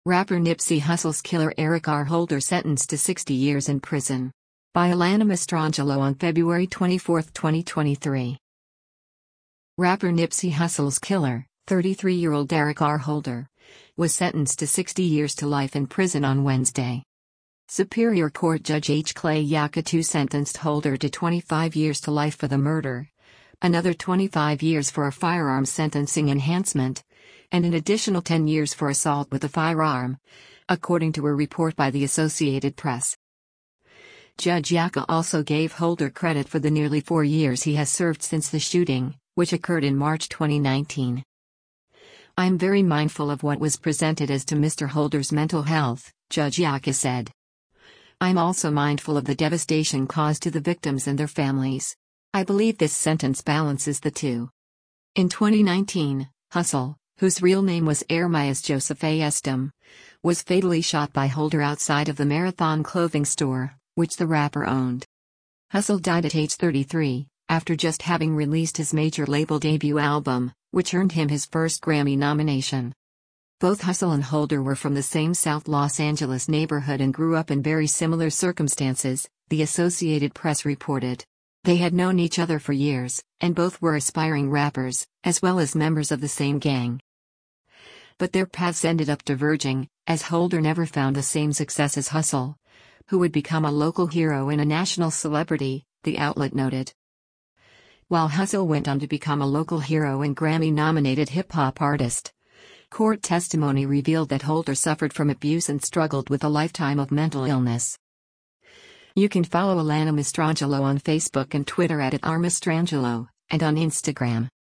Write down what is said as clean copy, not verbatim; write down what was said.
Rapper Nipsey Hussle's killer Eric R. Holder sentenced to 60 years in prison. By Alana Mastrangelo on February 24, 2023. Rapper Nipsey Hussle's killer, 33-year-old Eric R. Holder, was sentenced to 60 years to life in prison on Wednesday. Superior Court Judge H. Clay Yakatu sentenced Holder to 25 years to life for the murder, another 25 years for a firearm sentencing enhancement, and an additional 10 years for assault with a firearm, according to a report by the Associated Press. Judge Yaka also gave Holder credit for the nearly 4 years he has served since the shooting, which occurred in March 2019. "I'm very mindful of what was presented as to Mr. Holder's mental health," Judge Yaka said. "I'm also mindful of the devastation caused to the victims and their families. I believe this sentence balances the two." In 2019, Hussle, whose real name was Ermias Joseph A. Estem, was fatally shot by Holder outside of the Marathon clothing store, which the rapper owned. Hussle died at age 33, after just having released his major label debut album, which earned him his first Grammy nomination. Both Hussle and Holder were from the same South Los Angeles neighborhood and grew up in very similar circumstances, the Associated Press reported. They had known each other for years, and both were aspiring rappers, as well as members of the same gang. But their paths ended up diverging, as Holder never found the same success as Hussle, who would become a local hero and a national celebrity, the outlet noted. While Hussle went on to become a local hero and Grammy-nominated hip-hop artist, court testimony revealed that Holder suffered from abuse and struggled with a lifetime of mental illness. You can follow Alana Mastrangelo on Facebook and Twitter @RMastrangelo, and on Instagram.